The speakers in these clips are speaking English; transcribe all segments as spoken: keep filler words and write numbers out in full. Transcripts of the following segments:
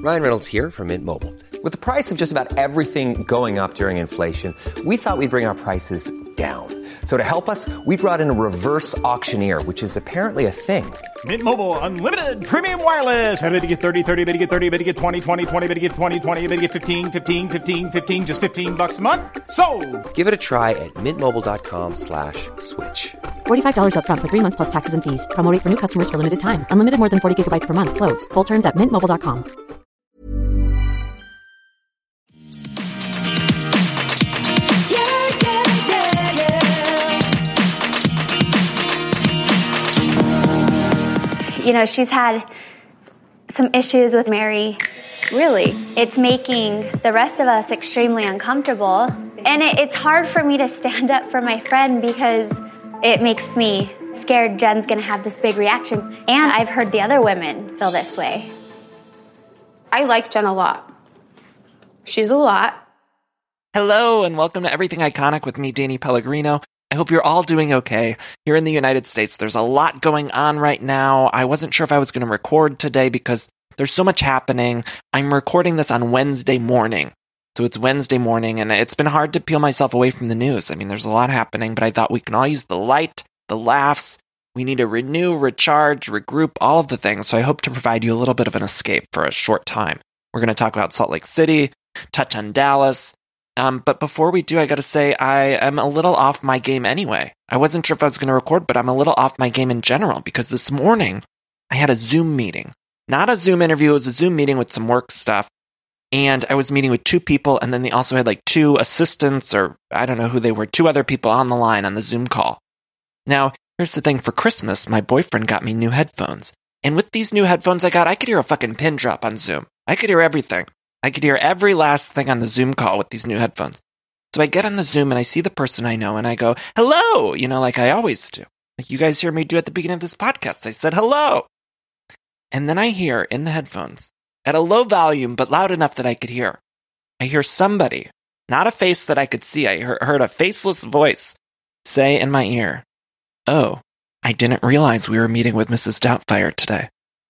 Ryan Reynolds here from Mint Mobile. With the price of just about everything going up during inflation, we thought we'd bring our prices down. So to help us, we brought in a reverse auctioneer, which is apparently a thing. Mint Mobile Unlimited Premium Wireless. How to get thirty, thirty, how to get thirty, how to get twenty, twenty, twenty, how to get twenty, twenty, how to get fifteen, fifteen, fifteen, fifteen, just fifteen bucks a month? Sold! Give it a try at mintmobile.com slash switch. forty-five dollars up front for three months plus taxes and fees. Promo rate for new customers for limited time. Unlimited more than forty gigabytes per month. Slows full terms at mint mobile dot com. You know, she's had some issues with Mary. Really? It's making the rest of us extremely uncomfortable. And it, it's hard for me to stand up for my friend because it makes me scared Jen's going to have this big reaction. And I've heard the other women feel this way. I like Jen a lot. She's a lot. Hello, and welcome to Everything Iconic with me, Danny Pellegrino. I hope you're all doing okay. Here in the United States, there's a lot going on right now. I wasn't sure if I was going to record today because there's so much happening. I'm recording this on Wednesday morning. So it's Wednesday morning, and it's been hard to peel myself away from the news. I mean, there's a lot happening, but I thought we can all use the light, the laughs. We need to renew, recharge, regroup, all of the things. So I hope to provide you a little bit of an escape for a short time. We're going to talk about Salt Lake City, touch on Dallas. Um, but before we do, I got to say I am a little off my game anyway. I wasn't sure if I was going to record, but I'm a little off my game in general because this morning I had a Zoom meeting. Not a Zoom interview, it was a Zoom meeting with some work stuff. And I was meeting with two people, and then they also had like two assistants, or I don't know who they were, two other people on the line on the Zoom call. Now, here's the thing. For Christmas, my boyfriend got me new headphones. And with these new headphones I got, I could hear a fucking pin drop on Zoom. I could hear everything. I could hear every last thing on the Zoom call with these new headphones. So I get on the Zoom and I see the person I know and I go, hello, you know, like I always do. Like you guys hear me do at the beginning of this podcast. I said, hello. And then I hear in the headphones, at a low volume, but loud enough that I could hear, I hear somebody, not a face that I could see. I heard a faceless voice say in my ear, oh, I didn't realize we were meeting with Missus Doubtfire today.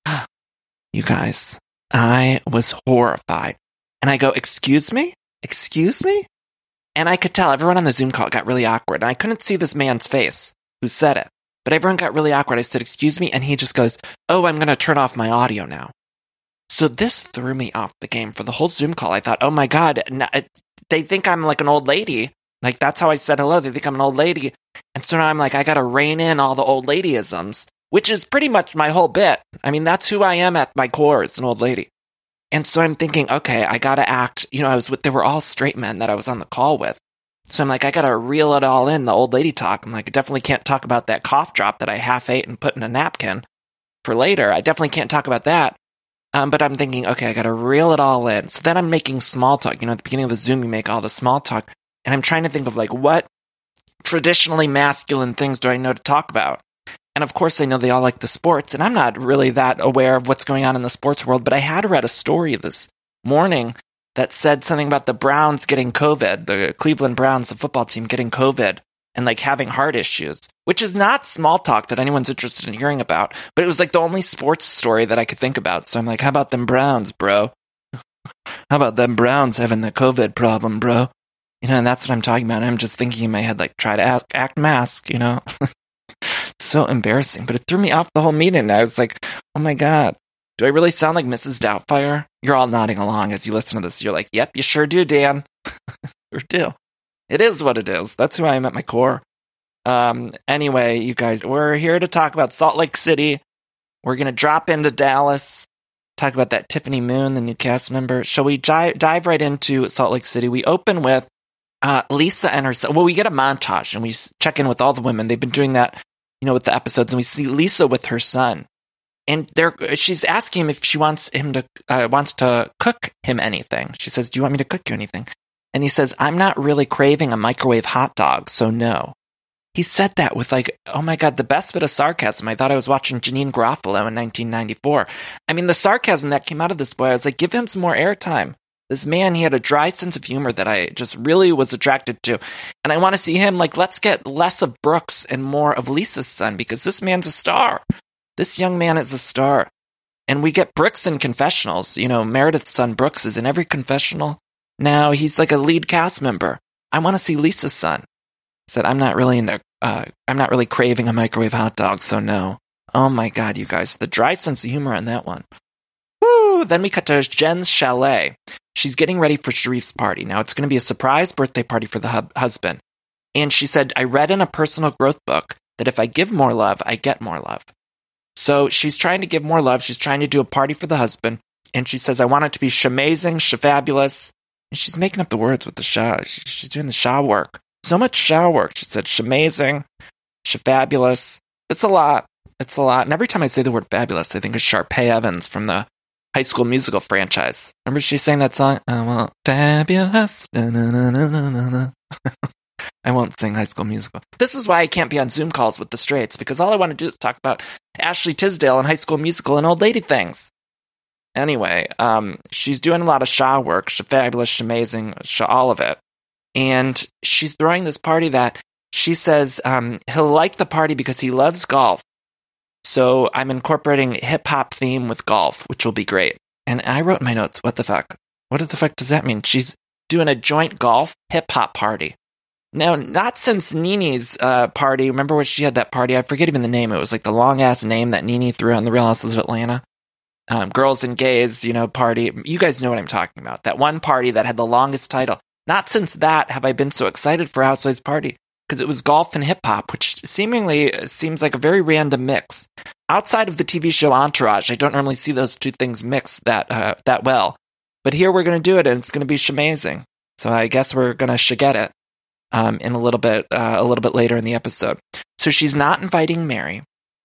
You guys, I was horrified. And I go, excuse me? Excuse me? And I could tell everyone on the Zoom call got really awkward. And I couldn't see this man's face who said it. But everyone got really awkward. I said, excuse me? And he just goes, oh, I'm going to turn off my audio now. So this threw me off the game for the whole Zoom call. I thought, oh my God, they think I'm like an old lady. Like that's how I said hello. They think I'm an old lady. And so now I'm like, I got to rein in all the old ladyisms, which is pretty much my whole bit. I mean, that's who I am at my core, is an old lady. And so I'm thinking, okay, I gotta act, you know, I was with, they were all straight men that I was on the call with. So I'm like, I gotta reel it all in, the old lady talk. I'm like, I definitely can't talk about that cough drop that I half ate and put in a napkin for later. I definitely can't talk about that. Um, but I'm thinking, okay, I gotta reel it all in. So then I'm making small talk. You know, at the beginning of the Zoom, you make all the small talk. And I'm trying to think of like, what traditionally masculine things do I know to talk about? And of course, I know they all like the sports, and I'm not really that aware of what's going on in the sports world, but I had read a story this morning that said something about the Browns getting COVID, the Cleveland Browns, the football team, getting COVID and like having heart issues, which is not small talk that anyone's interested in hearing about, but it was like the only sports story that I could think about. So I'm like, how about them Browns, bro? How about them Browns having the COVID problem, bro? You know, and that's what I'm talking about. I'm just thinking in my head, like, try to act, act mask, you know? So embarrassing, but it threw me off the whole meeting. I was like, oh my God, do I really sound like Missus Doubtfire? You're all nodding along as you listen to this. You're like, yep, you sure do, Dan. You do. It is what it is. That's who I am at my core. Um, anyway, you guys, we're here to talk about Salt Lake City. We're going to drop into Dallas, talk about that Tiffany Moon, the new cast member. Shall we dive, dive right into Salt Lake City? We open with uh, Lisa and her son. Well, we get a montage and we check in with all the women. They've been doing that, you know, with the episodes, and we see Lisa with her son, and they're, she's asking him if she wants him to, uh, wants to cook him anything. She says, do you want me to cook you anything? And he says, I'm not really craving a microwave hot dog, so no. He said that with like, oh my God, the best bit of sarcasm. I thought I was watching Janine Garofalo in nineteen ninety-four. I mean, the sarcasm that came out of this boy, I was like, give him some more airtime. This man, he had a dry sense of humor that I just really was attracted to. And I want to see him, like, let's get less of Brooks and more of Lisa's son, because this man's a star. This young man is a star. And we get Brooks in confessionals. You know, Meredith's son Brooks is in every confessional. Now he's like a lead cast member. I want to see Lisa's son. Said, I'm not really into, uh, I'm not really craving a microwave hot dog, so no. Oh my God, you guys, the dry sense of humor on that one. Woo! Then we cut to Jen's chalet. She's getting ready for Sharif's party. Now it's going to be a surprise birthday party for the hub- husband. And she said, I read in a personal growth book that if I give more love, I get more love. So she's trying to give more love. She's trying to do a party for the husband. And she says, I want it to be shamazing, shababulous. And she's making up the words with the sha. She's doing the sha work. So much sha work. She said, shamazing, shababulous. It's a lot. It's a lot. And every time I say the word fabulous, I think of Sharpay Evans from the High School Musical franchise. Remember she sang that song? I want fabulous. Na, na, na, na, na, na. I won't sing High School Musical. This is why I can't be on Zoom calls with the Straits, because all I want to do is talk about Ashley Tisdale and High School Musical and old lady things. Anyway, um, she's doing a lot of Shaw work, Shaw fabulous, Shaw amazing, Shaw all of it. And she's throwing this party that she says um, he'll like the party because he loves golf. So I'm incorporating hip-hop theme with golf, which will be great. And I wrote in my notes, what the fuck? What the fuck does that mean? She's doing a joint golf hip-hop party. Now, not since Nene's uh, party. Remember when she had that party? I forget even the name. It was like the long-ass name that Nene threw on the Real Housewives of Atlanta. Um, Girls and Gays, you know, party. You guys know what I'm talking about. That one party that had the longest title. Not since that have I been so excited for Housewives party, because it was golf and hip-hop, which seemingly seems like a very random mix. Outside of the T V show Entourage, I don't normally see those two things mixed that uh, that well. But here we're going to do it, and it's going to be shamazing. So I guess we're going to shaget it um, in a little bit, uh, a little bit later in the episode. So she's not inviting Mary,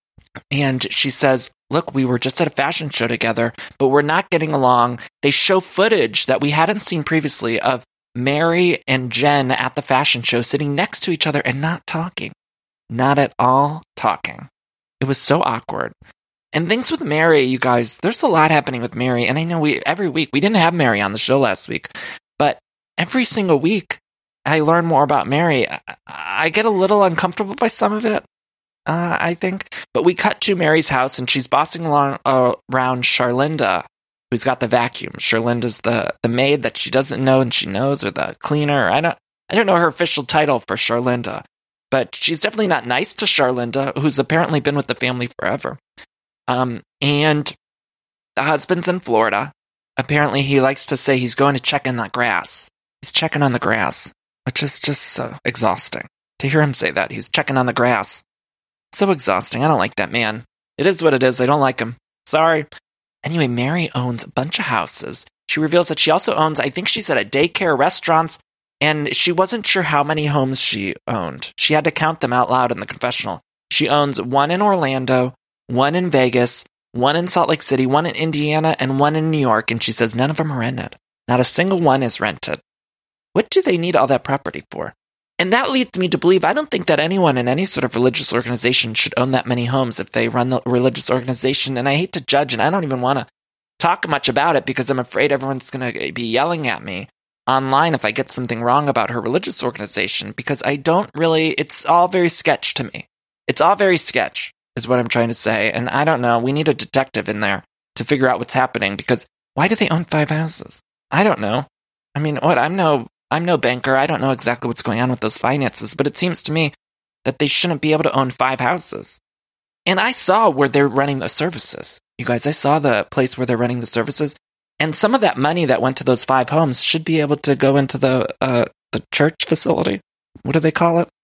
and she says, look, we were just at a fashion show together, but we're not getting along. They show footage that we hadn't seen previously of Mary and Jen at the fashion show sitting next to each other and not talking. Not at all talking. It was so awkward. And things with Mary, you guys, there's a lot happening with Mary. And I know we every week, we didn't have Mary on the show last week, but every single week I learn more about Mary. I, I get a little uncomfortable by some of it, uh, I think. But we cut to Mary's house and she's bossing along uh, around Charlinda, who's got the vacuum. Charlinda's the, the maid that she doesn't know and she knows, or the cleaner. I don't I don't know her official title for Charlinda, but she's definitely not nice to Charlinda, who's apparently been with the family forever. Um, and the husband's in Florida. Apparently he likes to say he's going to check in the grass. He's checking on the grass, which is just so exhausting. To hear him say that, he's checking on the grass. So exhausting. I don't like that man. It is what it is. I don't like him. Sorry. Anyway, Mary owns a bunch of houses. She reveals that she also owns, I think she said, a daycare, restaurants, and she wasn't sure how many homes she owned. She had to count them out loud in the confessional. She owns one in Orlando, one in Vegas, one in Salt Lake City, one in Indiana, and one in New York, and she says none of them are rented. Not a single one is rented. What do they need all that property for? And that leads me to believe I don't think that anyone in any sort of religious organization should own that many homes if they run the religious organization. And I hate to judge, and I don't even want to talk much about it because I'm afraid everyone's going to be yelling at me online if I get something wrong about her religious organization, because I don't really, it's all very sketch to me. It's all very sketch is what I'm trying to say. And I don't know, we need a detective in there to figure out what's happening, because why do they own five houses? I don't know. I mean, what, I'm no... I'm no banker. I don't know exactly what's going on with those finances, but it seems to me that they shouldn't be able to own five houses. And I saw where they're running the services. You guys, I saw the place where they're running the services, and some of that money that went to those five homes should be able to go into the uh, the church facility. What do they call it?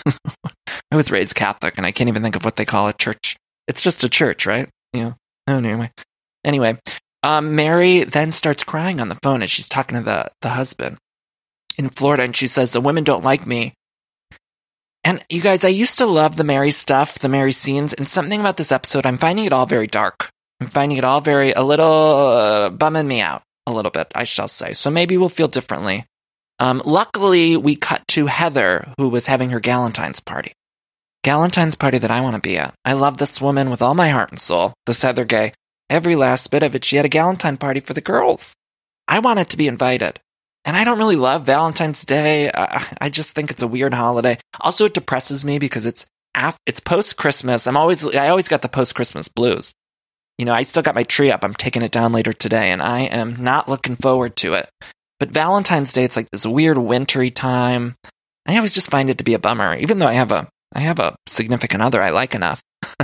I was raised Catholic, and I can't even think of what they call a church. It's just a church, right? Yeah. Oh, anyway. Anyway, um, Mary then starts crying on the phone as she's talking to the, the husband in Florida, and she says, the women don't like me. And you guys, I used to love the Mary stuff, the Mary scenes, and something about this episode, I'm finding it all very dark. I'm finding it all very, a little, uh, bumming me out, a little bit, I shall say. So maybe we'll feel differently. Um, luckily, we cut to Heather, who was having her Galentine's party. Galentine's party that I want to be at. I love this woman with all my heart and soul, this Heather Gay. Every last bit of it. She had a Galentine party for the girls. I wanted to be invited. And I don't really love Valentine's Day. I, I just think it's a weird holiday. Also, it depresses me because it's af- it's post-Christmas. I'm always I always got the post-Christmas blues. You know, I still got my tree up. I'm taking it down later today, and I am not looking forward to it. But Valentine's Day, it's like this weird wintry time. I always just find it to be a bummer, even though I have a I have a significant other I like enough.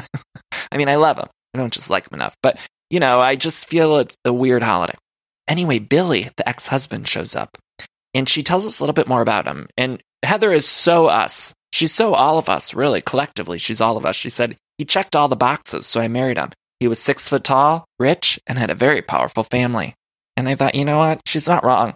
I mean, I love him. I don't just like him enough. But, you know, I just feel it's a weird holiday. Anyway, Billy, the ex-husband, shows up, and she tells us a little bit more about him. And Heather is so us. She's so all of us, really, collectively. She's all of us. She said, he checked all the boxes, so I married him. He was six foot tall, rich, and had a very powerful family. And I thought, you know what? She's not wrong.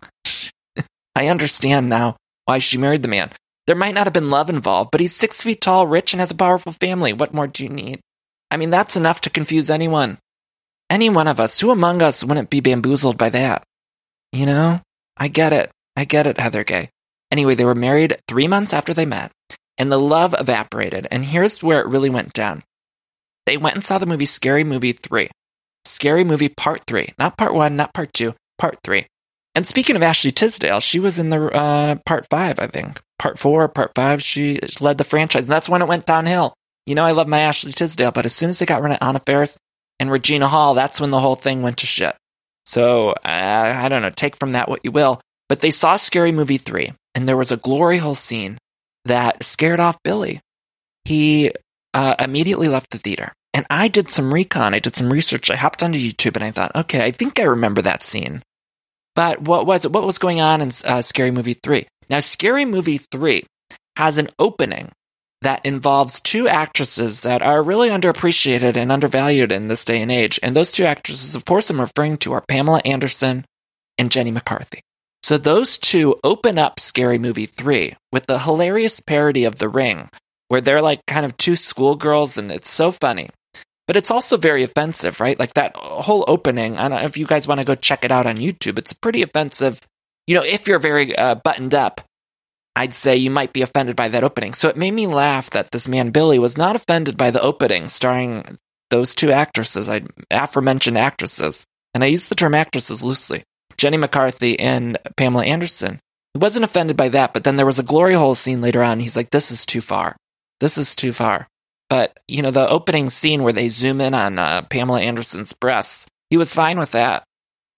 I understand now why she married the man. There might not have been love involved, but he's six feet tall, rich, and has a powerful family. What more do you need? I mean, that's enough to confuse anyone. Any one of us. Who among us wouldn't be bamboozled by that? You know? I get it. I get it, Heather Gay. Anyway, they were married three months after they met, and the love evaporated. And here's where it really went down. They went and saw the movie Scary Movie three. Scary Movie Part three. Not Part one, not Part two, Part three. And speaking of Ashley Tisdale, she was in the uh, Part five, I think. Part four, Part five, she led the franchise. And that's when it went downhill. You know, I love my Ashley Tisdale, but as soon as they got rid of Anna Faris and Regina Hall, that's when the whole thing went to shit. So, uh, I don't know, take from that what you will. But they saw Scary Movie three, and there was a glory hole scene that scared off Billy. He uh, immediately left the theater. And I did some recon, I did some research. I hopped onto YouTube and I thought, okay, I think I remember that scene. But what was it? What was going on in uh, Scary Movie three? Now, Scary Movie three has an opening that involves two actresses that are really underappreciated and undervalued in this day and age. And those two actresses, of course, I'm referring to are Pamela Anderson and Jenny McCarthy. So those two open up Scary Movie three with the hilarious parody of The Ring, where they're like kind of two schoolgirls, and it's so funny. But it's also very offensive, right? Like that whole opening, I don't know if you guys want to go check it out on YouTube. It's pretty offensive. You know, if you're very uh, buttoned up, I'd say you might be offended by that opening. So it made me laugh that this man, Billy, was not offended by the opening starring those two actresses, I aforementioned actresses. And I use the term actresses loosely. Jenny McCarthy and Pamela Anderson. He wasn't offended by that, but then there was a glory hole scene later on. He's like, this is too far. This is too far. But, you know, the opening scene where they zoom in on uh, Pamela Anderson's breasts, he was fine with that.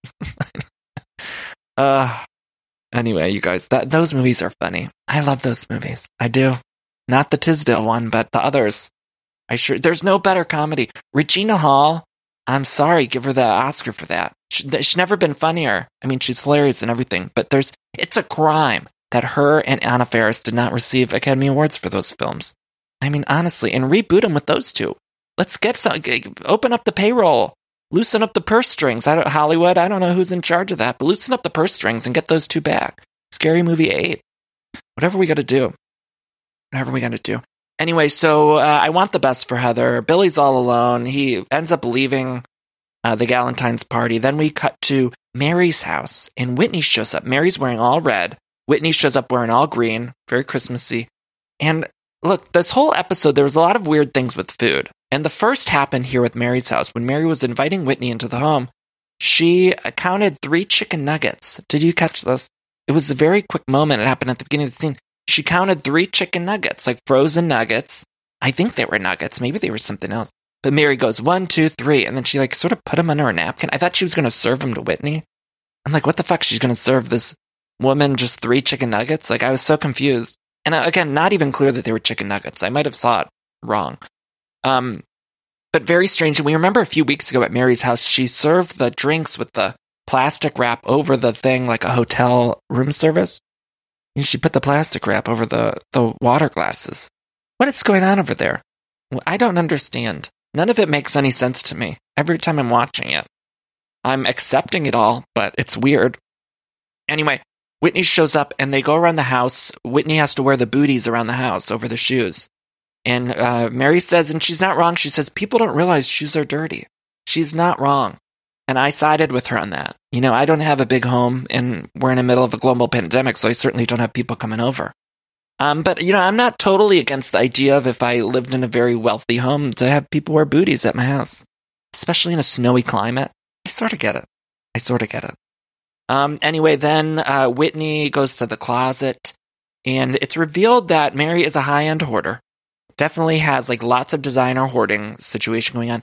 uh, anyway, you guys, that those movies are funny. I love those movies. I do. Not the Tisdale one, but the others. I sure there's no better comedy. Regina Hall, I'm sorry, give her the Oscar for that. She, she's never been funnier. I mean, she's hilarious and everything, but there's it's a crime that her and Anna Faris did not receive Academy Awards for those films. I mean, honestly, and reboot them with those two. Let's get some, open up the payroll, loosen up the purse strings. I don't, Hollywood, I don't know who's in charge of that, but loosen up the purse strings and get those two back. Scary Movie eight. Whatever we got to do. Whatever we got to do. Anyway, so uh, I want the best for Heather. Billy's all alone. He ends up leaving uh, the Galentine's party. Then we cut to Mary's house, and Whitney shows up. Mary's wearing all red. Whitney shows up wearing all green, very Christmassy. And look, this whole episode, there was a lot of weird things with food. And the first happened here with Mary's house. When Mary was inviting Whitney into the home, she counted three chicken nuggets. Did you catch this? It was a very quick moment. It happened at the beginning of the scene. She counted three chicken nuggets, like frozen nuggets. I think they were nuggets. Maybe they were something else. But Mary goes, one, two, three. And then she like sort of put them under her napkin. I thought she was going to serve them to Whitney. I'm like, what the fuck? She's going to serve this woman just three chicken nuggets? Like, I was so confused. And again, not even clear that they were chicken nuggets. I might have saw it wrong. Um, but very strange. And we remember a few weeks ago at Mary's house, she served the drinks with the plastic wrap over the thing like a hotel room service. And she put the plastic wrap over the, the water glasses. What is going on over there? I don't understand. None of it makes any sense to me. Every time I'm watching it, I'm accepting it all, but it's weird. Anyway, Whitney shows up and they go around the house. Whitney has to wear the booties around the house over the shoes. And uh, Mary says, and she's not wrong, she says, people don't realize shoes are dirty. She's not wrong. And I sided with her on that. You know, I don't have a big home and we're in the middle of a global pandemic, so I certainly don't have people coming over. Um, but, you know, I'm not totally against the idea of if I lived in a very wealthy home to have people wear booties at my house, especially in a snowy climate. I sort of get it. I sort of get it. Um, anyway, then uh, Whitney goes to the closet and it's revealed that Mary is a high-end hoarder. Definitely has like lots of designer hoarding situation going on.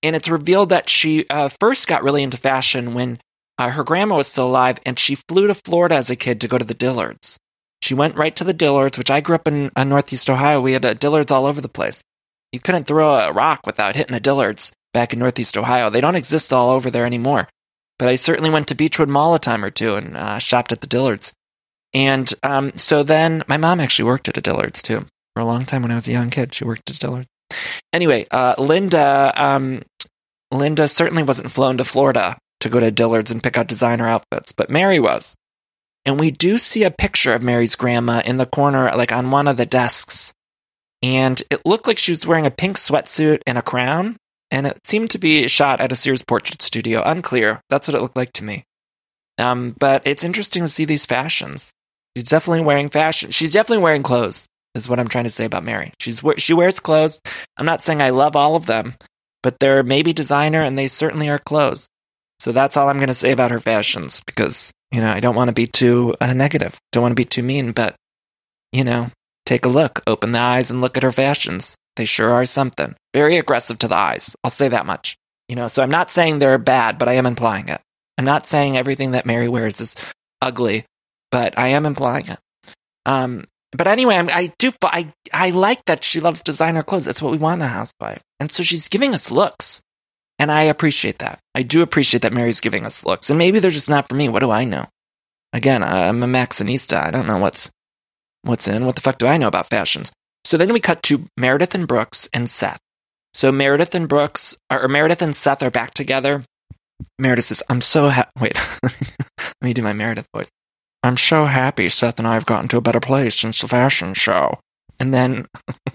And it's revealed that she uh, first got really into fashion when uh, her grandma was still alive, and she flew to Florida as a kid to go to the Dillards. She went right to the Dillards, which I grew up in uh, Northeast Ohio. We had uh, Dillards all over the place. You couldn't throw a rock without hitting a Dillards back in Northeast Ohio. They don't exist all over there anymore. But I certainly went to Beechwood Mall a time or two and uh, shopped at the Dillards. And um, so then my mom actually worked at a Dillard's too. For a long time when I was a young kid, she worked at Dillard's. Anyway, uh, Linda, um, Linda certainly wasn't flown to Florida to go to Dillard's and pick out designer outfits, but Mary was. And we do see a picture of Mary's grandma in the corner, like on one of the desks. And it looked like she was wearing a pink sweatsuit and a crown. And it seemed to be shot at a Sears portrait studio. Unclear. That's what it looked like to me. Um, but it's interesting to see these fashions. She's definitely wearing fashion. She's definitely wearing clothes, is what I'm trying to say about Mary. She's She wears clothes. I'm not saying I love all of them, but they're maybe designer and they certainly are clothes. So that's all I'm going to say about her fashions because, you know, I don't want to be too uh, negative. Don't want to be too mean, but, you know, take a look. Open the eyes and look at her fashions. They sure are something. Very aggressive to the eyes. I'll say that much. You know, so I'm not saying they're bad, but I am implying it. I'm not saying everything that Mary wears is ugly, but I am implying it. Um, but anyway, I'm, I do, I, I like that she loves designer clothes. That's what we want in a housewife. And so she's giving us looks. And I appreciate that. I do appreciate that Mary's giving us looks. And maybe they're just not for me. What do I know? Again, I'm a Maxinista. I don't know what's, what's in. What the fuck do I know about fashions? So then we cut to Meredith and Brooks and Seth. So Meredith and Brooks, or Meredith and Seth are back together. Meredith says, I'm so happy. Wait, let me do my Meredith voice. I'm so happy Seth and I have gotten to a better place since the fashion show. And then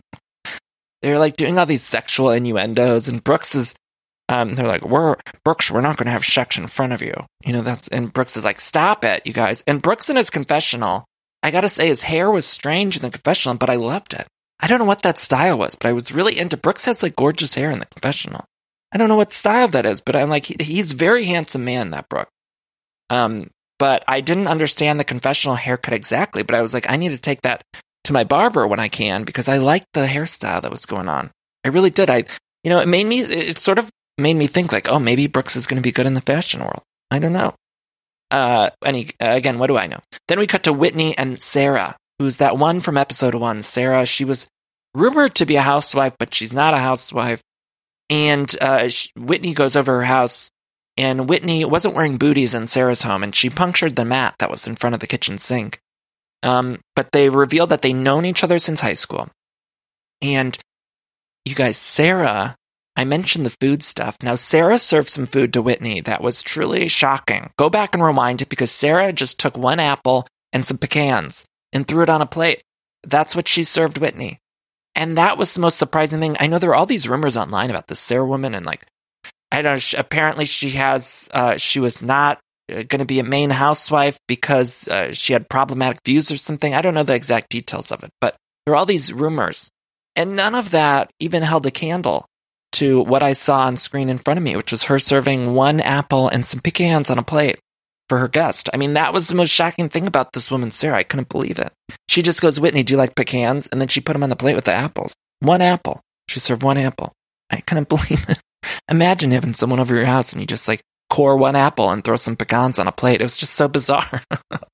they're like doing all these sexual innuendos, and Brooks is, um, they're like, we're, Brooks, we're not going to have sex in front of you. You know, that's, and Brooks is like, stop it, you guys. And Brooks in his confessional, I gotta say, his hair was strange in the confessional, but I loved it. I don't know what that style was, but I was really into, Brooks has like gorgeous hair in the confessional. I don't know what style that is, but I'm like, he, he's a very handsome man, that Brooks. Um, but I didn't understand the confessional haircut exactly, but I was like, I need to take that to my barber when I can, because I liked the hairstyle that was going on. I really did. I, you know, it made me, it sort of made me think like, oh, maybe Brooks is going to be good in the fashion world. I don't know. Uh, any, uh, again, what do I know? Then we cut to Whitney and Sarah, who's that one from episode one. Sarah, she was rumored to be a housewife, but she's not a housewife. And uh, she, Whitney goes over her house, and Whitney wasn't wearing booties in Sarah's home, and she punctured the mat that was in front of the kitchen sink. Um, but they revealed that they've known each other since high school. And you guys, Sarah, I mentioned the food stuff. Now, Sarah served some food to Whitney that was truly shocking. Go back and rewind it, because Sarah just took one apple and some pecans and threw it on a plate. That's what she served Whitney. And that was the most surprising thing. I know there are all these rumors online about this Sarah woman, and like, I don't know, she, apparently she has, uh, she was not going to be a main housewife because uh, she had problematic views or something. I don't know the exact details of it, but there are all these rumors. And none of that even held a candle to what I saw on screen in front of me, which was her serving one apple and some pecans on a plate for her guest. I mean, that was the most shocking thing about this woman, Sarah. I couldn't believe it. She just goes, Whitney, do you like pecans? And then she put them on the plate with the apples. One apple. She served one apple. I couldn't believe it. Imagine having someone over your house and you just like core one apple and throw some pecans on a plate. It was just so bizarre.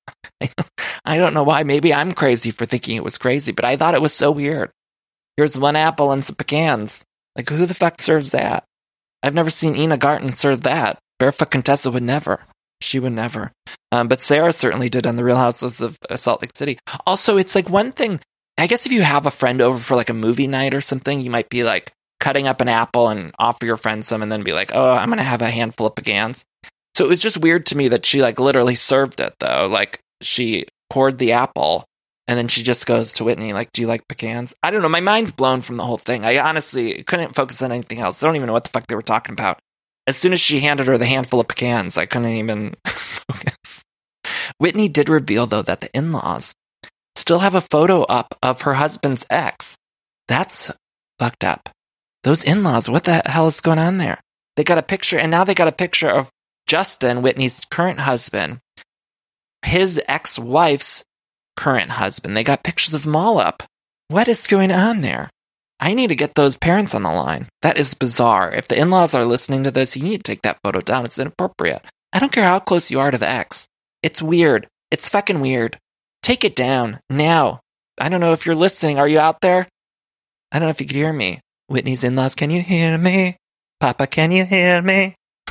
I don't know why. Maybe I'm crazy for thinking it was crazy, but I thought it was so weird. Here's one apple and some pecans. Like, who the fuck serves that? I've never seen Ina Garten serve that. Barefoot Contessa would never. She would never. Um, but Sarah certainly did on The Real Housewives of Salt Lake City. Also, it's like one thing, I guess if you have a friend over for like a movie night or something, you might be like cutting up an apple and offer your friend some and then be like, oh, I'm going to have a handful of pecans. So it was just weird to me that she like literally served it though. Like she poured the apple and then she just goes to Whitney like, do you like pecans? I don't know. My mind's blown from the whole thing. I honestly couldn't focus on anything else. I don't even know what the fuck they were talking about. As soon as she handed her the handful of pecans, I couldn't even focus. Whitney did reveal, though, that the in-laws still have a photo up of her husband's ex. That's fucked up. Those in-laws, what the hell is going on there? They got a picture, and now they got a picture of Justin, Whitney's current husband, his ex-wife's current husband. They got pictures of them all up. What is going on there? I need to get those parents on the line. That is bizarre. If the in-laws are listening to this, you need to take that photo down. It's inappropriate. I don't care how close you are to the ex. It's weird. It's fucking weird. Take it down now. I don't know if you're listening. Are you out there? I don't know if you could hear me. Whitney's in-laws, can you hear me? Papa, can you hear me?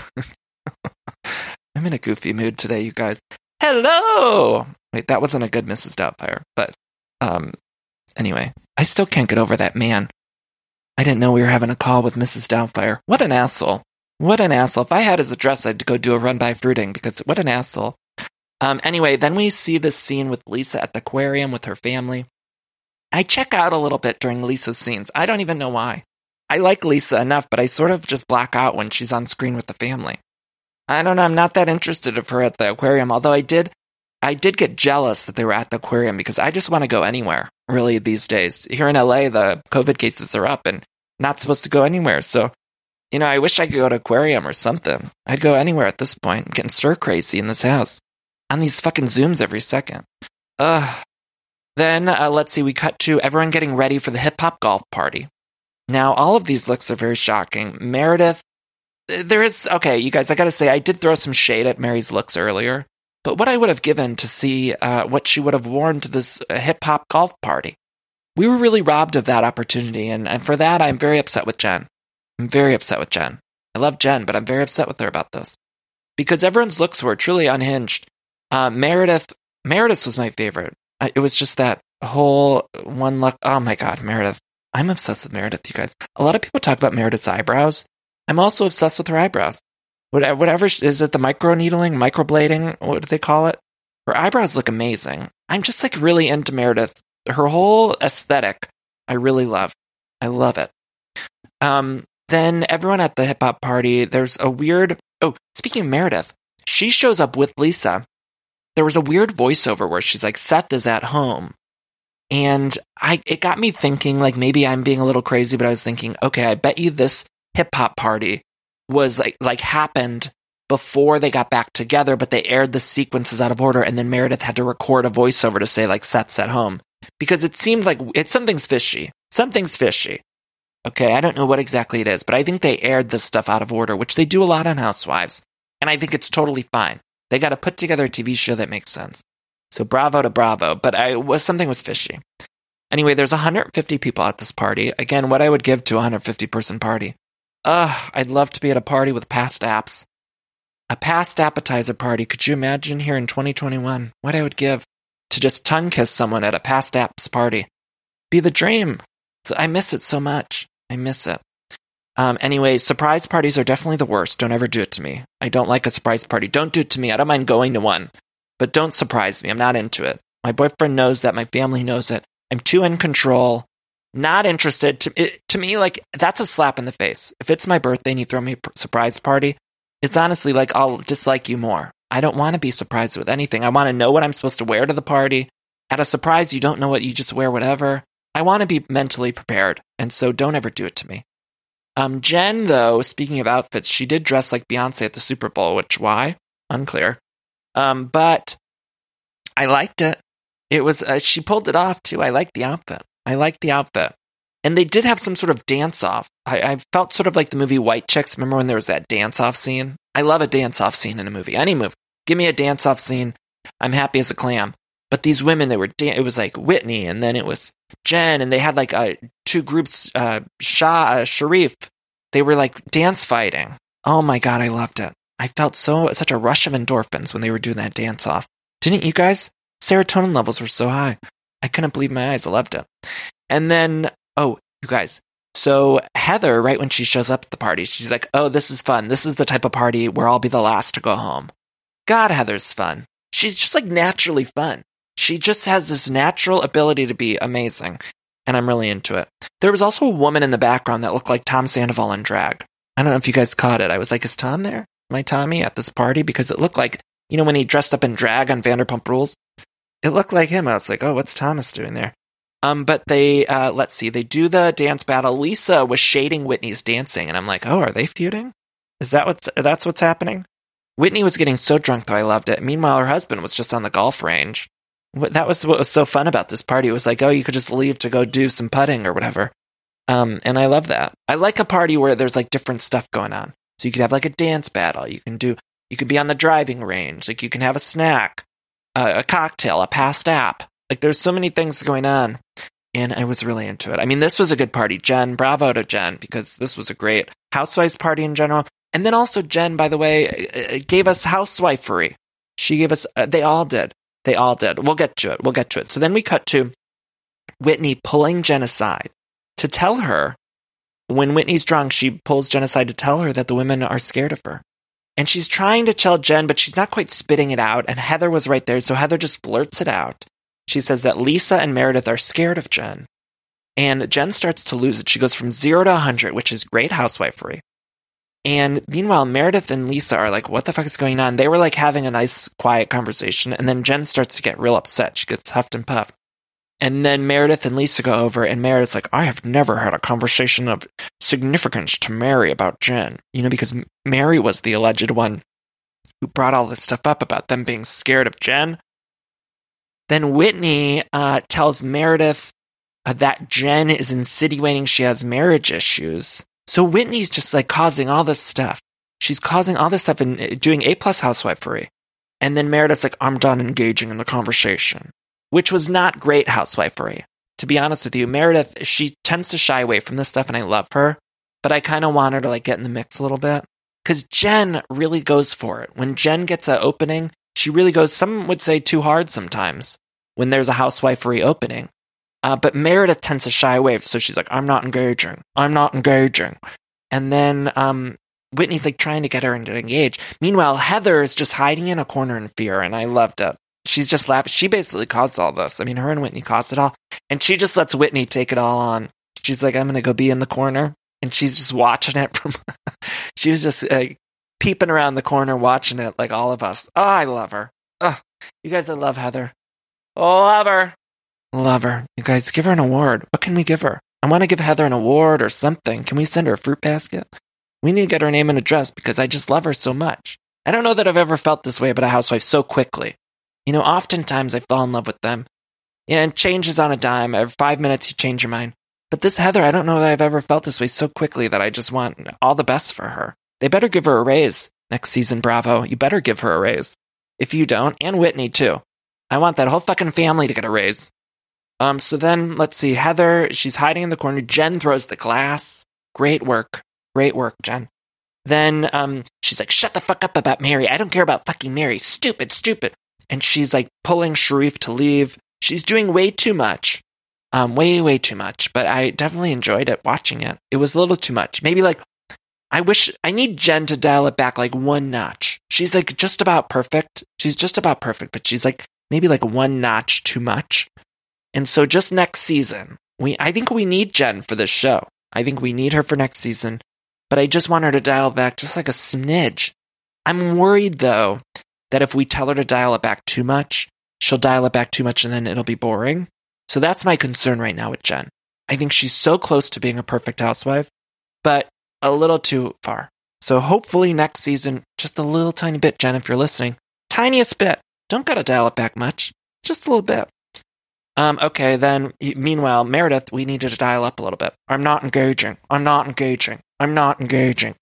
I'm in a goofy mood today, you guys. Hello! Wait, that wasn't a good Missus Doubtfire, but um, anyway, I still can't get over that man. I didn't know we were having a call with Missus Doubtfire. What an asshole. What an asshole. If I had his address, I'd go do a run by fruiting, because what an asshole. Um, anyway, then we see this scene with Lisa at the aquarium with her family. I check out a little bit during Lisa's scenes. I don't even know why. I like Lisa enough, but I sort of just black out when she's on screen with the family. I don't know, I'm not that interested of her at the aquarium, although I did I did get jealous that they were at the aquarium because I just want to go anywhere, really, these days. Here in L A, the COVID cases are up and not supposed to go anywhere, so, you know, I wish I could go to aquarium or something. I'd go anywhere at this point. I'm getting stir-crazy in this house. On these fucking Zooms every second. Ugh. Then, uh, let's see, we cut to everyone getting ready for the hip-hop golf party. Now, all of these looks are very shocking. Meredith, there is, okay, you guys, I gotta say, I did throw some shade at Mary's looks earlier, but what I would have given to see uh, what she would have worn to this uh, hip-hop golf party. We were really robbed of that opportunity, and, and for that, I'm very upset with Jen. I'm very upset with Jen. I love Jen, but I'm very upset with her about this. Because everyone's looks were truly unhinged. Uh, Meredith, Meredith's was my favorite. It was just that whole one look. Oh my God, Meredith. I'm obsessed with Meredith, you guys. A lot of people talk about Meredith's eyebrows. I'm also obsessed with her eyebrows. Whatever, is it the micro needling, microblading? What do they call it? Her eyebrows look amazing. I'm just like really into Meredith. Her whole aesthetic, I really love. I love it. Um, then everyone at the hip hop party, there's a weird, oh, speaking of Meredith, she shows up with Lisa. There was a weird voiceover where she's like, Seth is at home. And I, it got me thinking, like, maybe I'm being a little crazy, but I was thinking, okay, I bet you this hip hop party was like, like happened before they got back together, but they aired the sequences out of order. And then Meredith had to record a voiceover to say like, Seth's at home, because it seemed like it's something's fishy. Something's fishy. Okay. I don't know what exactly it is, but I think they aired this stuff out of order, which they do a lot on Housewives. And I think it's totally fine. They got to put together a T V show that makes sense. So bravo to bravo, but I was something was fishy. Anyway, there's one hundred fifty people at this party. Again, what I would give to a one hundred fifty person party. Ugh, I'd love to be at a party with past apps. A past appetizer party. Could you imagine here in twenty twenty-one what I would give to just tongue kiss someone at a past apps party? Be the dream. So I miss it so much. I miss it. Um, anyway, surprise parties are definitely the worst. Don't ever do it to me. I don't like a surprise party. Don't do it to me. I don't mind going to one. But don't surprise me. I'm not into it. My boyfriend knows that. My family knows it. I'm too in control. Not interested. To, it, to me, like, that's a slap in the face. If it's my birthday and you throw me a surprise party, it's honestly like I'll dislike you more. I don't want to be surprised with anything. I want to know what I'm supposed to wear to the party. At a surprise, you don't know what, you just wear whatever. I want to be mentally prepared. And so don't ever do it to me. Um, Jen, though, speaking of outfits, she did dress like Beyonce at the Super Bowl, which why? Unclear. Um, but I liked it. It was, uh, she pulled it off too. I liked the outfit. I liked the outfit. And they did have some sort of dance off. I, I felt sort of like the movie White Chicks. Remember when there was that dance off scene? I love a dance off scene in a movie. Any movie. Give me a dance off scene. I'm happy as a clam. But these women, they were, dan- it was like Whitney and then it was Jen and they had like uh, two groups, uh, Shah, uh, Sharif. They were like dance fighting. Oh my God, I loved it. I felt so such a rush of endorphins when they were doing that dance off. Didn't you guys? Serotonin levels were so high. I couldn't believe my eyes. I loved it. And then, oh, you guys. So Heather, right when she shows up at the party, she's like, oh, this is fun. This is the type of party where I'll be the last to go home. God, Heather's fun. She's just like naturally fun. She just has this natural ability to be amazing. And I'm really into it. There was also a woman in the background that looked like Tom Sandoval in drag. I don't know if you guys caught it. I was like, is Tom there? My Tommy at this party? Because it looked like, you know, when he dressed up in drag on Vanderpump Rules, it looked like him. I was like, oh, what's Thomas doing there? Um, but they, uh, let's see, they do the dance battle. Lisa was shading Whitney's dancing, and I'm like, oh, are they feuding? Is that what's, that's what's happening? Whitney was getting so drunk, though, I loved it. Meanwhile, her husband was just on the golf range. That was what was so fun about this party. It was like, oh, you could just leave to go do some putting or whatever. Um, and I love that. I like a party where there's like different stuff going on. So you could have like a dance battle. You can do, you could be on the driving range. Like you can have a snack, uh, a cocktail, a past app. Like there's so many things going on. And I was really into it. I mean, this was a good party. Jen, bravo to Jen, because this was a great Housewives party in general. And then also Jen, by the way, gave us housewifery. She gave us, uh, they all did. They all did. We'll get to it. We'll get to it. So then we cut to Whitney pulling Jen aside to tell her, when Whitney's drunk, she pulls Jen aside to tell her that the women are scared of her. And she's trying to tell Jen, but she's not quite spitting it out. And Heather was right there. So Heather just blurts it out. She says that Lisa and Meredith are scared of Jen. And Jen starts to lose it. She goes from zero to one hundred, which is great housewifery. And meanwhile, Meredith and Lisa are like, what the fuck is going on? They were like having a nice, quiet conversation. And then Jen starts to get real upset. She gets huffed and puffed. And then Meredith and Lisa go over, and Meredith's like, I have never had a conversation of significance to Mary about Jen. You know, because Mary was the alleged one who brought all this stuff up about them being scared of Jen. Then Whitney uh, tells Meredith uh, that Jen is insinuating she has marriage issues. So Whitney's just like causing all this stuff. She's causing all this stuff and doing A-plus housewifery. And then Meredith's like, I'm done engaging in the conversation. Which was not great housewifery. To be honest with you, Meredith, she tends to shy away from this stuff, and I love her. But I kind of want her to like get in the mix a little bit. Because Jen really goes for it. When Jen gets an opening, she really goes, some would say too hard sometimes, when there's a housewifery opening. Uh, but Meredith tends to shy away, so she's like, I'm not engaging. I'm not engaging. And then um, Whitney's like trying to get her to engage. Meanwhile, Heather is just hiding in a corner in fear, and I loved it. She's just laughing. She basically caused all this. I mean, her and Whitney caused it all. And she just lets Whitney take it all on. She's like, I'm going to go be in the corner. And she's just watching it from, she was just uh, peeping around the corner, watching it like all of us. Oh, I love her. Oh, you guys, I love Heather. Oh, love her. Love her. You guys, give her an award. What can we give her? I want to give Heather an award or something. Can we send her a fruit basket? We need to get her name and address because I just love her so much. I don't know that I've ever felt this way about a housewife so quickly. You know, oftentimes I fall in love with them. Yeah, and changes on a dime. Every five minutes you change your mind. But this Heather, I don't know that I've ever felt this way so quickly that I just want all the best for her. They better give her a raise next season, Bravo. You better give her a raise. If you don't, and Whitney too. I want that whole fucking family to get a raise. Um, so then, let's see. Heather, she's hiding in the corner. Jen throws the glass. Great work. Great work, Jen. Then um, she's like, shut the fuck up about Mary. I don't care about fucking Mary. Stupid, stupid. And she's like pulling Sharrieff to leave. She's doing way too much. Um, way, way too much. But I definitely enjoyed it, watching it. It was a little too much. Maybe like, I wish, I need Jen to dial it back like one notch. She's like just about perfect. She's just about perfect, but she's like maybe like one notch too much. And so just next season, we I think we need Jen for this show. I think we need her for next season. But I just want her to dial back just like a smidge. I'm worried though, that if we tell her to dial it back too much, she'll dial it back too much and then it'll be boring. So that's my concern right now with Jen. I think she's so close to being a perfect housewife, but a little too far. So hopefully next season, just a little tiny bit, Jen, if you're listening. Tiniest bit. Don't gotta dial it back much. Just a little bit. Um, okay, then, meanwhile, Meredith, we needed to dial up a little bit. I'm not engaging. I'm not engaging. I'm not engaging.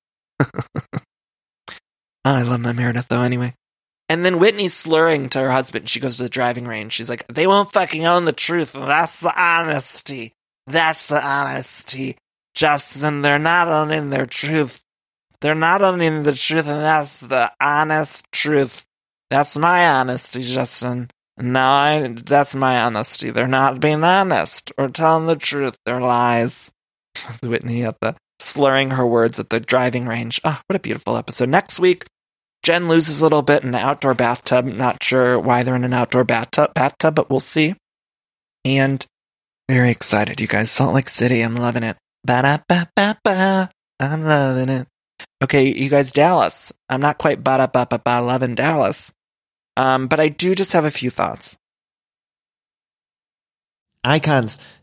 I love my Meredith, though, anyway. And then Whitney's slurring to her husband. She goes to the driving range. She's like, they won't fucking own the truth. That's the honesty. That's the honesty. Justin, they're not owning their truth. They're not owning the truth, and that's the honest truth. That's my honesty, Justin. No, I, that's my honesty. They're not being honest or telling the truth. They're lies. Whitney at the slurring her words at the driving range. Oh, what a beautiful episode. Next week, Jen loses a little bit in an outdoor bathtub. Not sure why they're in an outdoor bathtub, bathtub, but we'll see. And very excited, you guys. Salt Lake City, I'm loving it. Ba-da-ba-ba-ba. I'm loving it. Okay, you guys, Dallas. I'm not quite ba-da-ba-ba-ba loving Dallas. Um, but I do just have a few thoughts. Icons,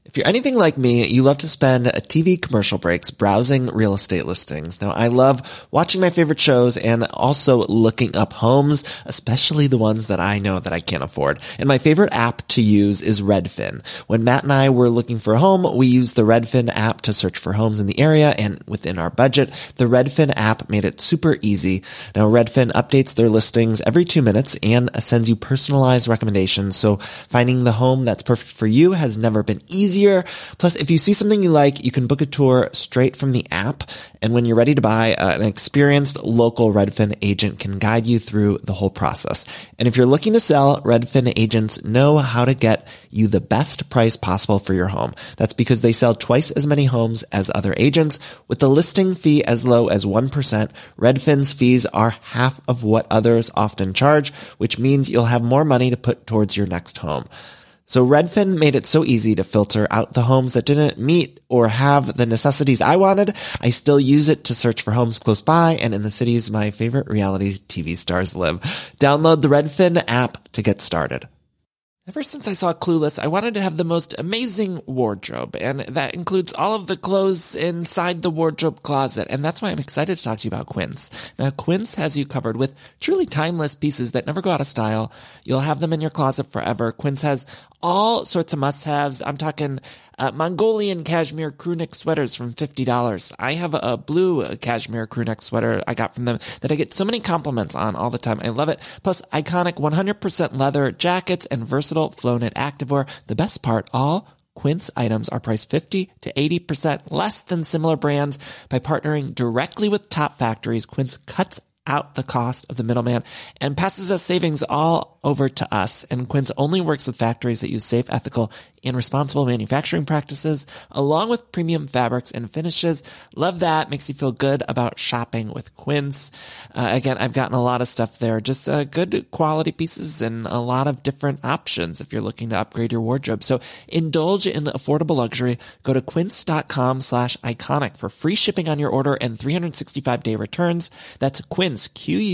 If you're anything like me, you love to spend T V commercial breaks browsing real estate listings. Now, I love watching my favorite shows and also looking up homes, especially the ones that I know that I can't afford. And my favorite app to use is Redfin. When Matt and I were looking for a home, we used the Redfin app to search for homes in the area and within our budget. The Redfin app made it super easy. Now, Redfin updates their listings every two minutes and sends you personalized recommendations. So finding the home that's perfect for you has never been easier. Plus, if you see something you like, you can book a tour straight from the app. And when you're ready to buy, uh, an experienced local Redfin agent can guide you through the whole process. And if you're looking to sell, Redfin agents know how to get you the best price possible for your home. That's because they sell twice as many homes as other agents. With the listing fee as low as one percent, Redfin's fees are half of what others often charge, which means you'll have more money to put towards your next home. So Redfin made it so easy to filter out the homes that didn't meet or have the necessities I wanted. I still use it to search for homes close by and in the cities my favorite reality T V stars live. Download the Redfin app to get started. Ever since I saw Clueless, I wanted to have the most amazing wardrobe, and that includes all of the clothes inside the wardrobe closet, and that's why I'm excited to talk to you about Quince. Now, Quince has you covered with truly timeless pieces that never go out of style. You'll have them in your closet forever. Quince has all sorts of must-haves. I'm talking uh, Mongolian cashmere crewneck sweaters from fifty dollars. I have a, a blue uh, cashmere crewneck sweater I got from them that I get so many compliments on all the time. I love it. Plus, iconic one hundred percent leather jackets and versatile flow-knit activewear. The best part, all Quince items are priced fifty to eighty percent less than similar brands. By partnering directly with top factories, Quince cuts out the cost of the middleman and passes us savings all over to us. And Quince only works with factories that use safe, ethical, and responsible manufacturing practices, along with premium fabrics and finishes. Love that. Makes you feel good about shopping with Quince. Uh, again, I've gotten a lot of stuff there. Just uh, good quality pieces and a lot of different options if you're looking to upgrade your wardrobe. So indulge in the affordable luxury. Go to quince.com slash iconic for free shipping on your order and three hundred sixty-five day returns. That's Quince,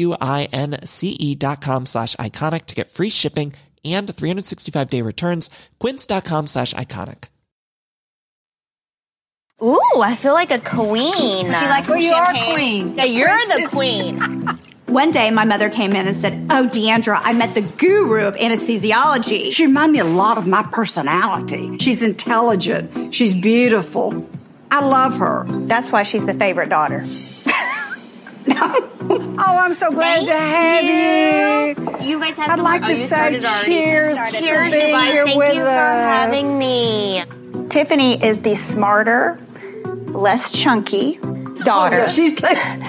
Q-U-I-N-C-E dot com slash iconic to get free shipping and three hundred sixty-five day returns. Quince.com slash iconic. Ooh, I feel like a queen. She likes well, you champagne. Are queen. Yeah, you're Princess. the queen. One day, my mother came in and said, "Oh, Deandra, I met the guru of anesthesiology." She reminded me a lot of my personality. She's intelligent. She's beautiful. I love her. That's why she's the favorite daughter. Oh, I'm so glad Thank to have you. you. You guys have I'd some, like oh, to you say cheers for being you guys. here Thank with you for us. having me. Tiffany is the smarter, less chunky daughter. Oh, yeah, she's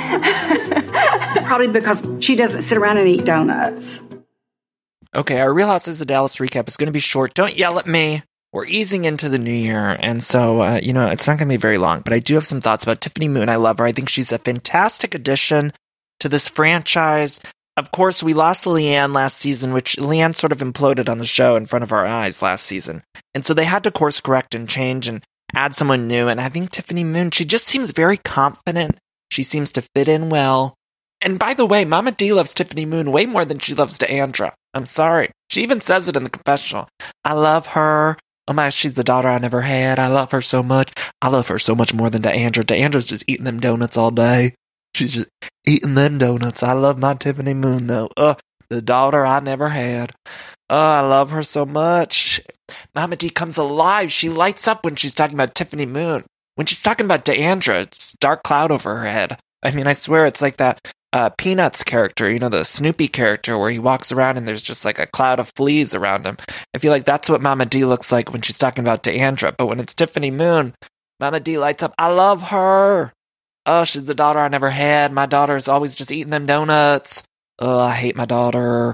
less. Probably because she doesn't sit around and eat donuts. Okay, our Real Houses of Dallas recap is going to be short. Don't yell at me. We're easing into the new year, and so, uh, you know, it's not going to be very long, but I do have some thoughts about Tiffany Moon. I love her. I think she's a fantastic addition to this franchise. Of course, we lost Leanne last season, which Leanne sort of imploded on the show in front of our eyes last season. And so they had to course correct and change and add someone new. And I think Tiffany Moon, she just seems very confident. She seems to fit in well. And by the way, Mama D loves Tiffany Moon way more than she loves Deandra. I'm sorry. She even says it in the confessional. I love her. Oh my, she's the daughter I never had. I love her so much. I love her so much more than Deandra. Deandra's just eating them donuts all day. She's just eating them donuts. I love my Tiffany Moon, though. Uh, the daughter I never had. Oh, I love her so much. Mama D comes alive. She lights up when she's talking about Tiffany Moon. When she's talking about Deandra, it's a dark cloud over her head. I mean, I swear it's like that uh, Peanuts character, you know, the Snoopy character where he walks around and there's just like a cloud of fleas around him. I feel like that's what Mama D looks like when she's talking about Deandra. But when it's Tiffany Moon, Mama D lights up. I love her. Oh, she's the daughter I never had. My daughter's always just eating them donuts. Oh, I hate my daughter.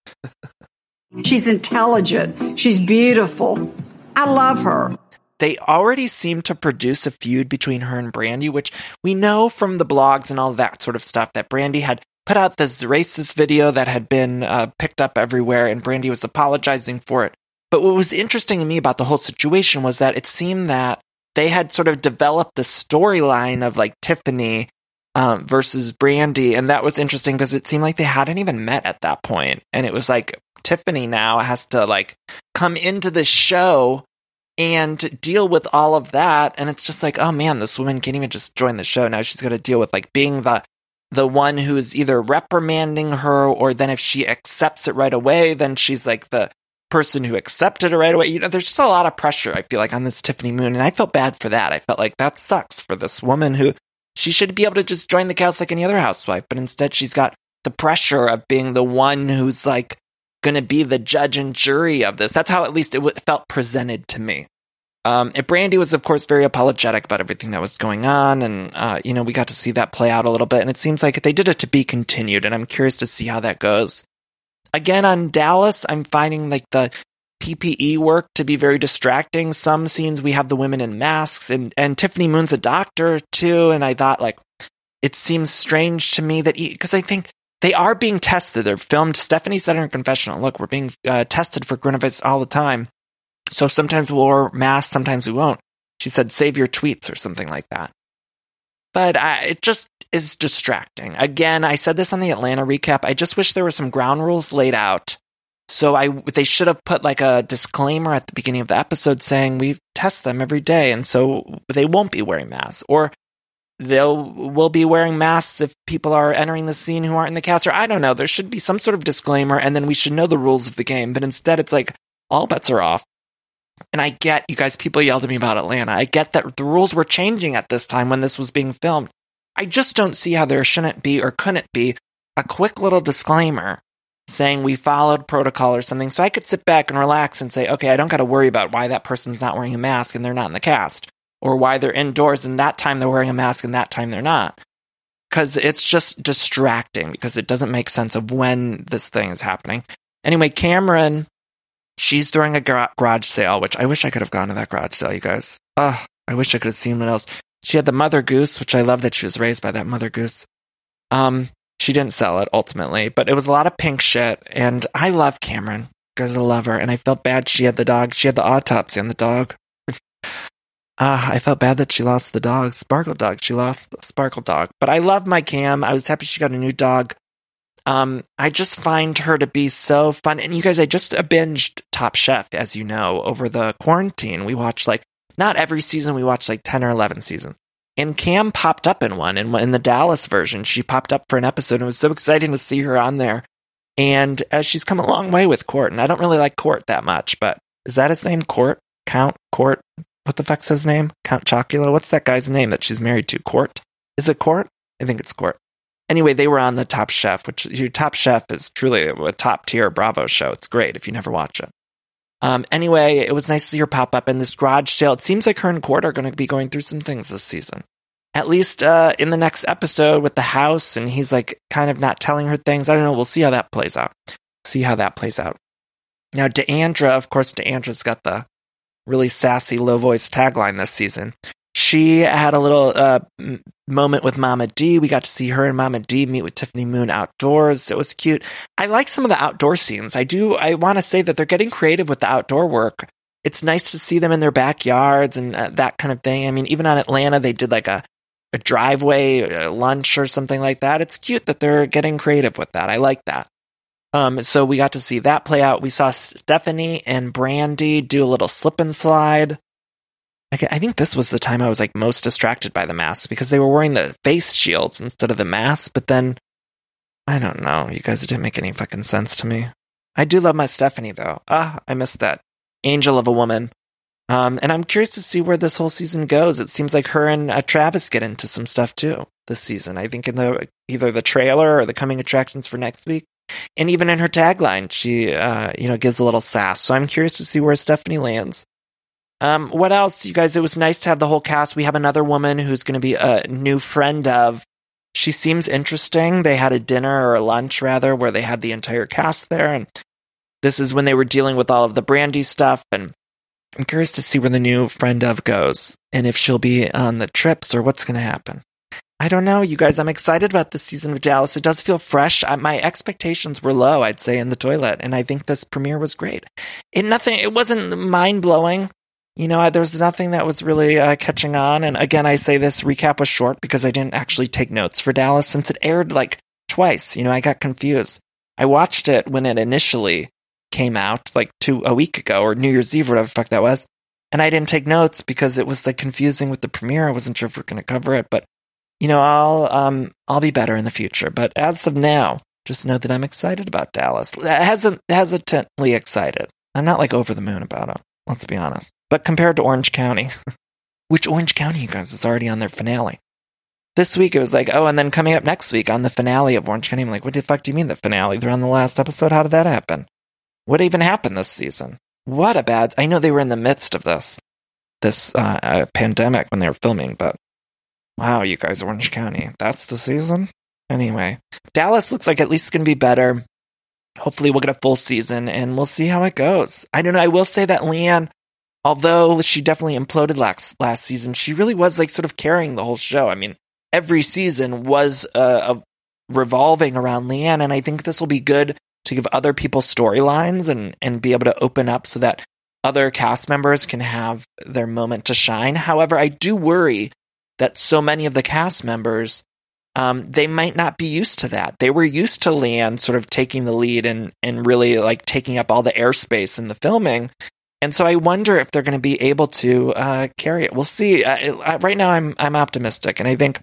She's intelligent. She's beautiful. I love her. They already seem to produce a feud between her and Brandy, which we know from the blogs and all that sort of stuff that Brandy had put out this racist video that had been uh, picked up everywhere, and Brandy was apologizing for it. But what was interesting to me about the whole situation was that it seemed that they had sort of developed the storyline of like Tiffany um, versus Brandy, and that was interesting because it seemed like they hadn't even met at that point. And it was like Tiffany now has to like come into the show and deal with all of that. And it's just like, oh man, this woman can't even just join the show. Now she's got to deal with like being the the one who's either reprimanding her, or then if she accepts it right away, then she's like the person who accepted it right away. You know, there's just a lot of pressure, I feel like, on this Tiffany Moon. And I felt bad for that. I felt like that sucks for this woman who she should be able to just join the cast like any other housewife. But instead she's got the pressure of being the one who's like going to be the judge and jury of this. That's how at least it w- felt presented to me. Um, and Brandi was, of course, very apologetic about everything that was going on. And, uh, you know, we got to see that play out a little bit. And it seems like they did it to be continued. And I'm curious to see how that goes. Again, on Dallas, I'm finding like the P P E work to be very distracting. Some scenes we have the women in masks, and, and Tiffany Moon's a doctor too. And I thought like, it seems strange to me that, because I think they are being tested. They're filmed. Stephanie said in her confessional, look, we're being uh, tested for coronavirus all the time. So sometimes we'll wear masks, sometimes we won't. She said, save your tweets or something like that. But I, it just is distracting. Again, I said this on the Atlanta recap. I just wish there were some ground rules laid out. So I, they should have put like a disclaimer at the beginning of the episode saying we test them every day. And so they won't be wearing masks, or they'll will be wearing masks if people are entering the scene who aren't in the cast. Or I don't know. There should be some sort of disclaimer, and then we should know the rules of the game. But instead it's like all bets are off. And I get, you guys, people yelled at me about Atlanta. I get that the rules were changing at this time when this was being filmed. I just don't see how there shouldn't be or couldn't be a quick little disclaimer saying we followed protocol or something, so I could sit back and relax and say, okay, I don't got to worry about why that person's not wearing a mask and they're not in the cast, or why they're indoors and that time they're wearing a mask and that time they're not. Because it's just distracting, because it doesn't make sense of when this thing is happening. Anyway, Cameron, she's throwing a gar- garage sale, which I wish I could have gone to that garage sale, you guys. Ugh, I wish I could have seen what else. She had the Mother Goose, which I love that she was raised by that Mother Goose. Um, she didn't sell it ultimately, but it was a lot of pink shit. And I love Cameron because I love her. And I felt bad she had the dog. She had the autopsy on the dog. uh, I felt bad that she lost the dog, Sparkle Dog. She lost the Sparkle Dog. But I love my Cam. I was happy she got a new dog. Um, I just find her to be so fun. And you guys, I just binged Top Chef, as you know, over the quarantine. We watched like, not every season, we watched like ten or eleven seasons. And Cam popped up in one. And in the Dallas version, she popped up for an episode. And it was so exciting to see her on there. And uh, she's come a long way with Court. And I don't really like Court that much, but is that his name? Court? Count? Court? What the fuck's his name? Count Chocula? What's that guy's name that she's married to? Court? Is it Court? I think it's Court. Anyway, they were on the Top Chef, which your Top Chef is truly a top tier Bravo show. It's great if you never watch it. Um, anyway, it was nice to see her pop up in this garage sale. It seems like her and Court are going to be going through some things this season. At least uh, in the next episode with the house, and he's like kind of not telling her things. I don't know. We'll see how that plays out. See how that plays out. Now, Deandra, of course, Deandra's got the really sassy, low voice tagline this season. She had a little uh, m- moment with Mama D. We got to see her and Mama D meet with Tiffany Moon outdoors. It was cute. I like some of the outdoor scenes. I do. I want to say that they're getting creative with the outdoor work. It's nice to see them in their backyards and uh, that kind of thing. I mean, even on Atlanta, they did like a, a driveway a lunch or something like that. It's cute that they're getting creative with that. I like that. Um, so we got to see that play out. We saw Stephanie and Brandi do a little slip and slide. I think this was the time I was like most distracted by the masks, because they were wearing the face shields instead of the masks. But then, I don't know, you guys, it didn't make any fucking sense to me. I do love my Stephanie though. Ah, I missed that angel of a woman. Um, and I'm curious to see where this whole season goes. It seems like her and uh, Travis get into some stuff too this season. I think in the either the trailer or the coming attractions for next week, and even in her tagline, she uh, you know gives a little sass. So I'm curious to see where Stephanie lands. Um, what else, you guys? It was nice to have the whole cast. We have another woman who's going to be a new friend of. She seems interesting. They had a dinner or a lunch, rather, where they had the entire cast there. And this is when they were dealing with all of the Brandi stuff. And I'm curious to see where the new friend of goes and if she'll be on the trips or what's going to happen. I don't know, you guys. I'm excited about this season of Dallas. It does feel fresh. I, my expectations were low, I'd say, in the toilet. And I think this premiere was great. It, nothing, it wasn't mind-blowing. You know, there's nothing that was really uh, catching on. And again, I say this recap was short because I didn't actually take notes for Dallas since it aired like twice. You know, I got confused. I watched it when it initially came out, like two a week ago or New Year's Eve or whatever the fuck that was. and I didn't take notes because it was like confusing with the premiere. I wasn't sure if we're going to cover it, but you know, I'll um I'll be better in the future. But as of now, just know that I'm excited about Dallas. Hesit- hesitantly excited. I'm not like over the moon about it. Let's be honest. But compared to Orange County, which Orange County, you guys, is already on their finale. This week it was like, oh, and then coming up next week on the finale of Orange County, I'm like, what the fuck do you mean the finale? They're on the last episode. How did that happen? What even happened this season? What a bad... I know they were in the midst of this, this uh, uh, pandemic when they were filming, but wow, you guys, Orange County, that's the season? Anyway, Dallas looks like at least it's going to be better. Hopefully we'll get a full season, and we'll see how it goes. I don't know, I will say that Leanne, although she definitely imploded last, last season, she really was like sort of carrying the whole show. I mean, every season was uh, a revolving around Leanne, and I think this will be good to give other people storylines and, and be able to open up so that other cast members can have their moment to shine. However, I do worry that so many of the cast members, um, they might not be used to that. They were used to Leanne sort of taking the lead and, and really like taking up all the airspace in the filming. And so I wonder if they're going to be able to uh, carry it. We'll see. Uh, right now, I'm I'm optimistic, and I think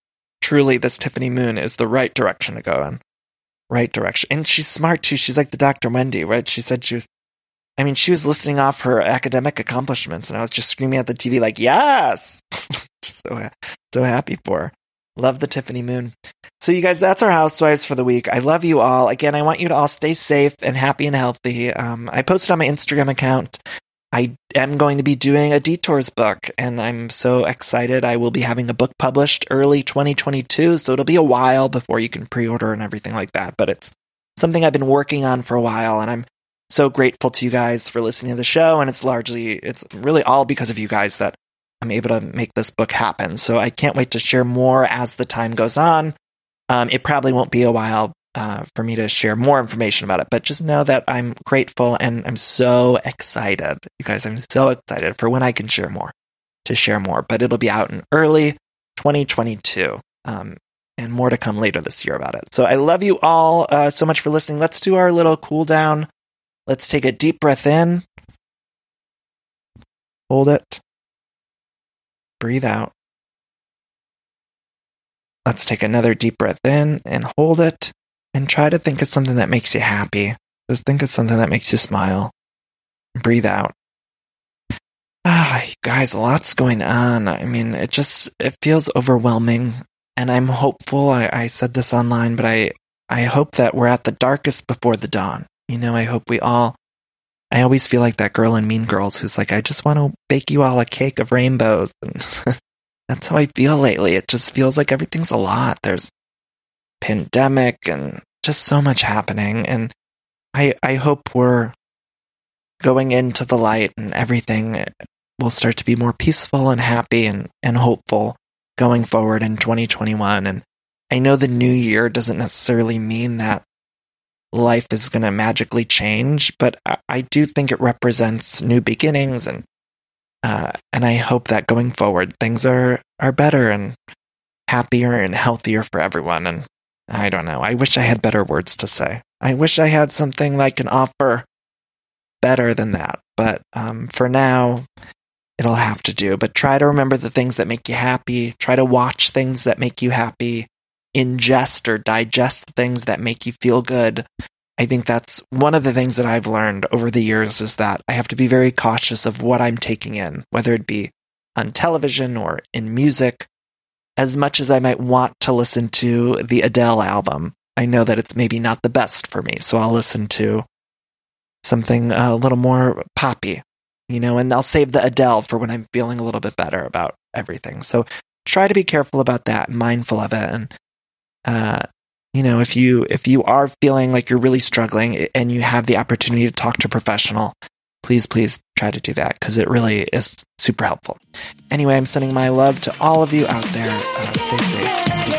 truly this Tiffany Moon is the right direction to go in. Right direction. And she's smart too. She's like the Doctor Wendy, right? She said she was, I mean, she was listing off her academic accomplishments, and I was just screaming at the T V like, yes! Just so, so happy for her. Love the Tiffany Moon. So you guys, that's our Housewives for the week. I love you all. Again, I want you to all stay safe and happy and healthy. Um, I posted on my Instagram account, I am going to be doing a Detours book, and I'm so excited. I will be having a book published early twenty twenty-two, so it'll be a while before you can pre-order and everything like that, but it's something I've been working on for a while, and I'm so grateful to you guys for listening to the show, and it's largely, it's really all because of you guys that I'm able to make this book happen, so I can't wait to share more as the time goes on. Um, it probably won't be a while Uh, for me to share more information about it, but just know that I'm grateful and I'm so excited. You guys, I'm so excited for when I can share more, to share more, but it'll be out in early twenty twenty-two, um, and more to come later this year about it. So I love you all uh, so much for listening. Let's do our little cool down. Let's take a deep breath in. Hold it. Breathe out. Let's take another deep breath in and hold it. And try to think of something that makes you happy. Just think of something that makes you smile. Breathe out. Ah, you guys, a lot's going on. I mean, it just, it feels overwhelming. And I'm hopeful. I, I said this online, but I, I hope that we're at the darkest before the dawn. You know, I hope we all, I always feel like that girl in Mean Girls who's like, I just want to bake you all a cake of rainbows. And that's how I feel lately. It just feels like everything's a lot. There's pandemic and just so much happening, and I I hope we're going into the light and everything will start to be more peaceful and happy and, and hopeful going forward in twenty twenty-one. And I know the new year doesn't necessarily mean that life is going to magically change, but I, I do think it represents new beginnings, and uh, and I hope that going forward things are, are better and happier and healthier for everyone. And I don't know. I wish I had better words to say. I wish I had something I can offer better than that. But um, for now, it'll have to do. But try to remember the things that make you happy. Try to watch things that make you happy. Ingest or digest things that make you feel good. I think that's one of the things that I've learned over the years, is that I have to be very cautious of what I'm taking in, whether it be on television or in music. As much as I might want to listen to the Adele album, I know that it's maybe not the best for me, so I'll listen to something a little more poppy, you know, and I'll save the Adele for when I'm feeling a little bit better about everything. So try to be careful about that and mindful of it. And, uh, you know, if you, if you are feeling like you're really struggling and you have the opportunity to talk to a professional, please, please try to do that, because it really is super helpful. Anyway, I'm sending my love to all of you out there. Uh, stay safe.